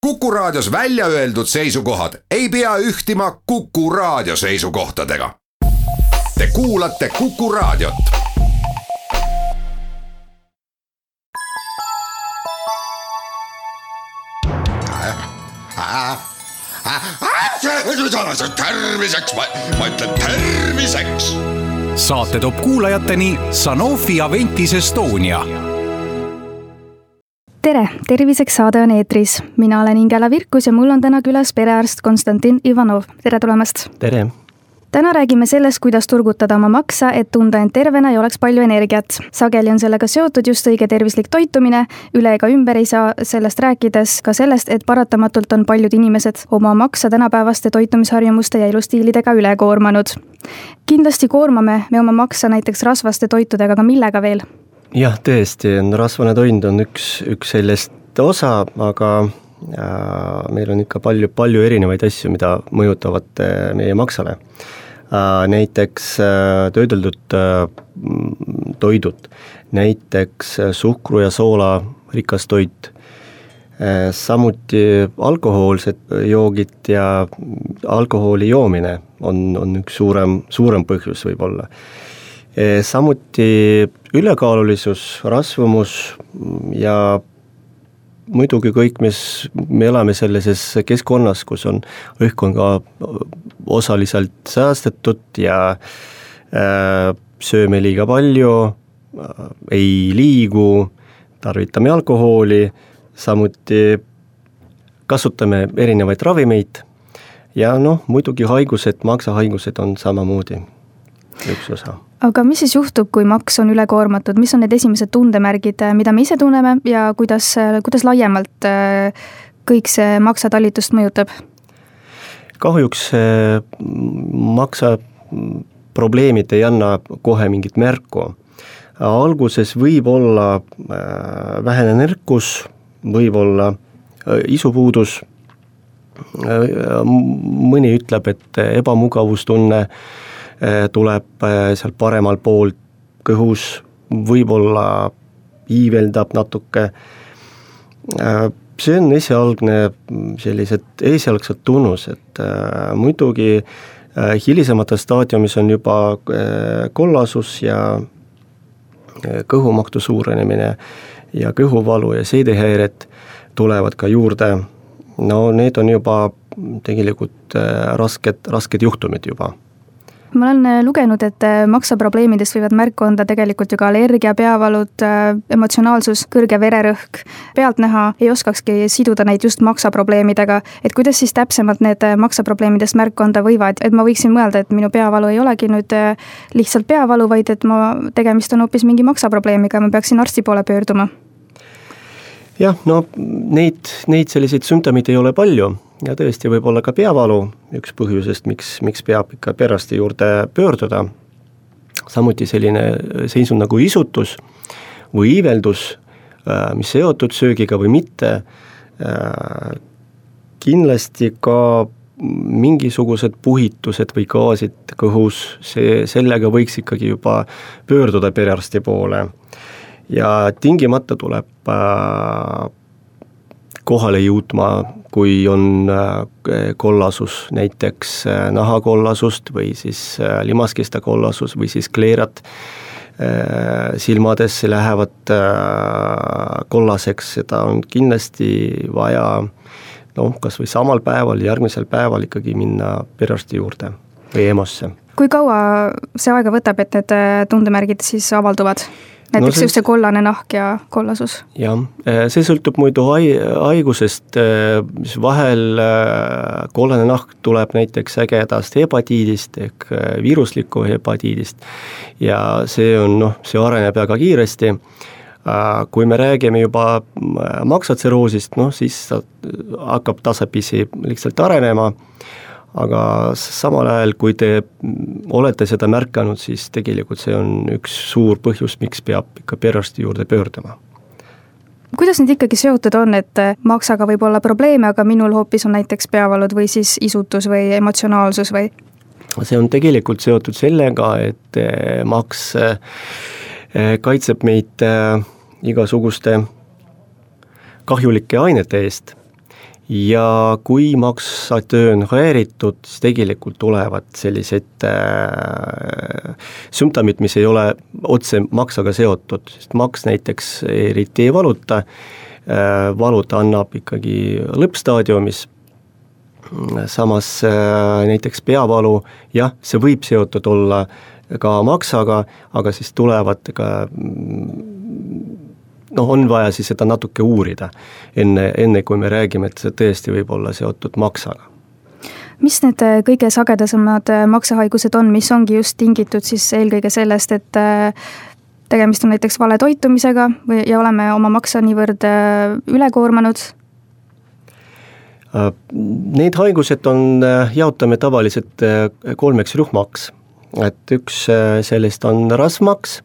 Kuku Raadios välja öeldud seisukohad ei pea ühtima Kuku Raadio seisukohtadega. Te kuulate Kuku Raadiot. Terviseks, ma ütlen terviseks. Saate toob kuulajateni Sanofi Aventis Estonia. Tere, terviseks saade on eetris. Mina olen Ingela Virkus ja mul on täna külas perearst Konstantin Ivanov. Tere tulemast! Tere! Täna räägime sellest, kuidas turgutada oma maksa, et tunda end tervena ja oleks palju energiat. Sageli on sellega seotud just õige tervislik toitumine, üle ega ümber ei saa sellest rääkides ka sellest, et paratamatult on paljud inimesed oma maksa tänapäevaste toitumisharjumuste ja elustiilidega üle koormanud. Kindlasti koormame me oma maksa näiteks rasvaste toitudega, aga millega veel? Jah, tõesti, rasvane toit on üks sellest osa, aga meil on ikka palju erinevaid asju, mida mõjutavad meie maksale. Näiteks töödeldud toidud, näiteks suhkru ja soola rikas toit, samuti alkohoolsed joogid ja alkoholi joomine on üks suurem põhjus võib-olla. Samuti ülekaalulisus, rasvumus ja muidugi kõik, mis me elame sellises keskkonnas, kus on õhk on ka osaliselt säästetud ja sööme liiga palju, ei liigu, tarvitame alkohooli, samuti kasutame erinevaid ravimeid ja muidugi maksahaigused on samamoodi üks osa. Aga mis siis juhtub, kui maks on ülekoormatud? Mis on need esimesed tundemärgid, mida me ise tunneme ja kuidas laiemalt kõik see maksatalitust mõjutab? Kahjuks maksa probleemid ei anna kohe mingit märku. Alguses võib olla vähene nõrkus, võib olla isupuudus, mõni ütleb, et ebamugavustunne tuleb seal paremal pool kõhus, võib-olla iiveldab natuke. See on esialgsed tunnus, et muidugi hilisemates staadiumis on juba kollasus ja kõhumaktu suurenemine ja kõhuvalu ja seedehäired tulevad ka juurde. Need on juba tegelikult rasked juhtumid juba. Ma olen lugenud, et maksaprobleemidest võivad märku anda tegelikult ju ka allergia, peavalud, emotsionaalsus, kõrge vererõhk. Pealtnäha ei oskakski siduda neid just maksaprobleemidega. Et kuidas siis täpsemalt need maksaprobleemidest märku anda võivad? Et ma võiksin mõelda, et minu peavalu ei olegi nüüd lihtsalt peavalu, vaid et tegemist on hoopis mingi maksaprobleemiga ja ma peaksin arsti poole pöörduma. Jah, neid selliseid sümptomid ei ole palju ja tõesti võib olla ka peavalu üks põhjusest, miks peab ikka perearsti juurde pöörduda. Samuti selline seisund nagu isutus või iiveldus, mis seotud söögiga või mitte. Kindlasti ka mingisugused puhitused või gaasid kõhus, sellega võiks ikkagi juba pöörduda perearsti poole. Ja tingimata tuleb kohale jõudma, kui on kollasus, näiteks nahakollasust või siis limaskesta kollasus või siis kleerat silmadesse lähevad kollaseks, seda on kindlasti vaja kas või samal päeval, järgmisel päeval ikkagi minna perearsti juurde või EMO-sse. Kui kaua see aega võtab, et need tundemärgid siis avalduvad? Näiteks just see kollane nahk ja kollasus? Jah, see sõltub muidu haigusest, vahel kollane nahk tuleb näiteks ägedast hepatiidist ehk viiruslikku hepatiidist ja see areneb väga kiiresti. Kui me räägime juba maksatseroosist, siis hakkab tasapisi lihtsalt arenema, aga samal ajal, kui te olete seda märkanud, siis tegelikult see on üks suur põhjus, miks peab ikka perearsti juurde pöörduma. Kuidas need ikkagi seotud on, et maksaga võib olla probleeme, aga minul hoopis on näiteks peavalud või siis isutus või emotsionaalsus või? See on tegelikult seotud sellega, et maks kaitseb meid igasuguste kahjulike ainete eest ja kui maksatöö on häiritud, siis tegelikult tulevad sellised sümptomid, mis ei ole otse maksaga seotud, sest maks näiteks eriti ei valuta, valuta annab ikkagi lõppstaadiumis, samas näiteks peavalu, jah, see võib seotud olla ka maksaga, aga siis tulevad ka on vaja siis seda natuke uurida, enne kui me räägime, et see tõesti võib olla seotud maksaga. Mis need kõige sagedasemad maksahaigused on, mis ongi just tingitud siis eelkõige sellest, et tegemist on näiteks vale toitumisega ja oleme oma maksa niivõrd ülekoormanud? Need haigused jaotame tavaliselt 3 rühmaks, et üks sellest on rasvmaks,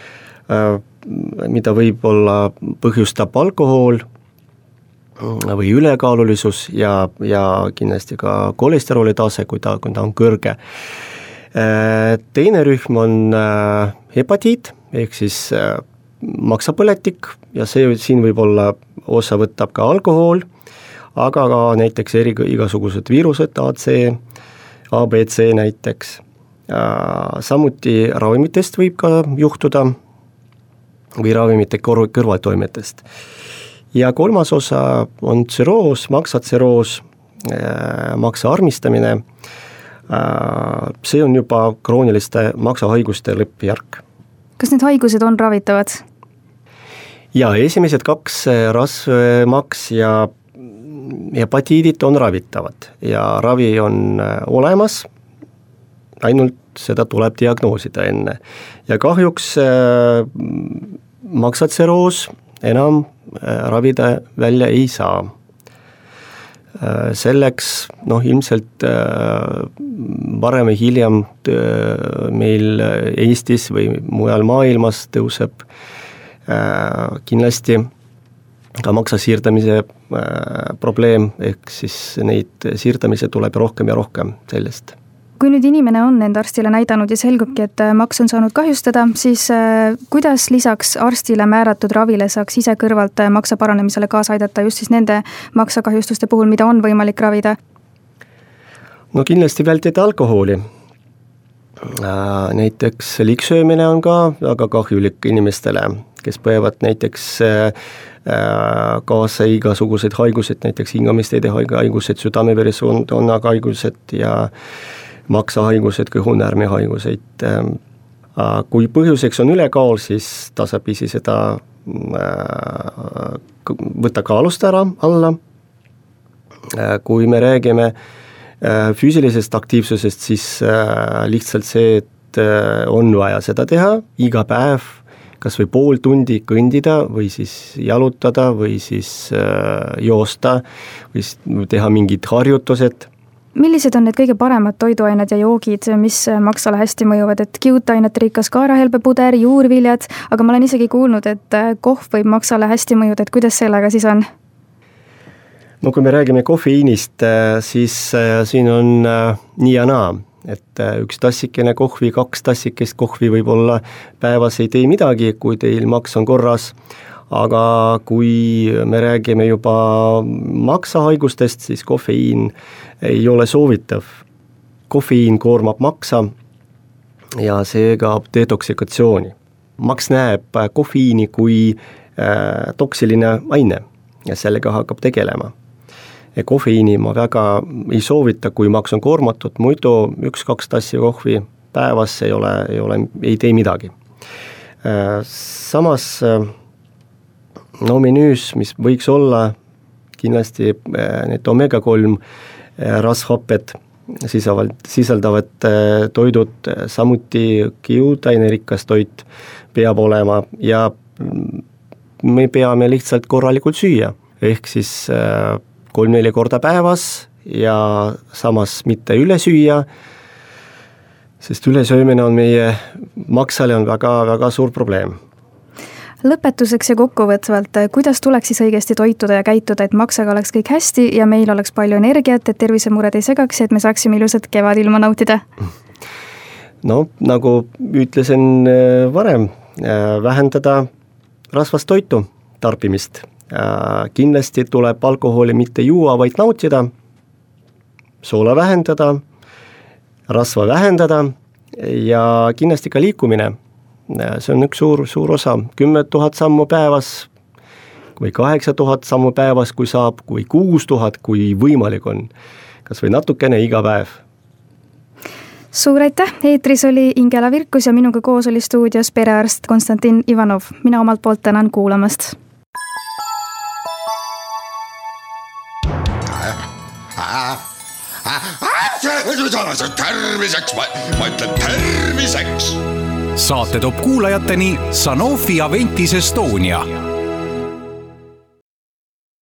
mida võib-olla põhjustab alkohol või ülekaalulisus ja kindlasti ka kolesterooli tase, kui ta on kõrge. Teine rühm on hepatiit, ehk siis maksapõletik ja siin võib-olla osa võtab ka alkohol, aga ka näiteks igasugused viirused, ABC näiteks. Samuti ravimitest võib ka juhtuda või ravimite kõrvaltoimetest. Ja 3. osa on tsüroos, maksatsüroos, maksa armistamine. See on juba krooniliste maksahaiguste lõppjärk. Kas need haigused on ravitavad? Ja esimesed 2, rasvmaks ja hepatiidid on ravitavad ja ravi on olemas, ainult seda tuleb diagnoosida enne. Ja kahjuks maksatsüroos enam ravida välja ei saa. Selleks ilmselt varem või hiljem meil Eestis või mujal maailmas tõuseb kindlasti ka maksa siirdamise probleem, ehk siis neid siirdamise tuleb rohkem ja rohkem sellest. Kui nüüd inimene on enda arstile näidanud ja selgubki, et maks on saanud kahjustada, siis kuidas lisaks arstile määratud ravile saaks ise kõrvalt maksa paranemisele kaasa aidata just siis nende maksakahjustuste puhul, mida on võimalik ravida? No kindlasti vältida alkoholi. Näiteks liigsöömine on ka väga kahjulik inimestele, kes põevad näiteks kaasa igasugused haigused, näiteks hingamisteede haigused, südame-veresoonkonna haigused ja maksahaigused, kõhunäärme haigused. Kui põhjuseks on ülekaal, siis tasapisi seda võtta kaalust alla. Kui me räägime füüsilisest aktiivsusest, siis lihtsalt see, et on vaja seda teha iga päev, kas või pool tundi kõndida või siis jalutada või siis joosta või teha mingid harjutused. Millised on need kõige paremad toiduained ja joogid, mis maksale hästi mõjuvad, et kiudainet rikas kaarahelbepuder, juurviljad, aga ma olen isegi kuulnud, et kohv võib maksale hästi mõjuda, et kuidas sellega siis on? No kui me räägime kofeiinist, siis siin on nii ja naa, et 1 tassikene kohvi, 2 tassikest kohvi võib-olla päevas ei tee midagi, kui teil maks on korras, aga kui me räägime juba maksahaigustest, siis kofeiin ei ole soovitav. Kofeiin koormab maksa ja seega detoksikatsiooni. Maks näeb kofeiini kui toksiline aine ja sellega hakkab tegelema. Ja kofeiini ma väga ei soovita, kui maks on koormatud, muidu 1-2 tassi kohvi päevas ei tee midagi. Samas menüüs, mis võiks olla kindlasti need omega-3 rasvhapped sisaldavad toidud, samuti kiudainerikas toit peab olema ja me peame lihtsalt korralikult süüa, ehk siis 3-4 korda päevas ja samas mitte üle süüa, sest ülesöömine on meie maksale on väga suur probleem. Lõpetuseks ja kokkuvõtvalt, kuidas tuleks siis õigesti toituda ja käituda, et maksaga oleks kõik hästi ja meil oleks palju energiat, et tervisemured ei segaks ja et me saaksime ilusat kevadilma nautida? No, nagu ütlesin varem, vähendada rasvast toitu tarbimist Kindlasti tuleb alkoholi mitte juua, vaid nautida, soola vähendada, rasva vähendada ja kindlasti ka liikumine. See on üks suur osa, 10 000 sammu päevas või 8 000 sammu päevas, kui saab, kui 6 000, kui võimalik on. Kas või natukene iga päev. Suur aitäh, eetris oli Ingela Virkus ja minuga koos oli stuudios perearst Konstantin Ivanov. Mina omalt poolt tänan kuulamast. Terviseks, ma ütlen terviseks. Saate toob kuulajateni Sanofi Aventis Estonia.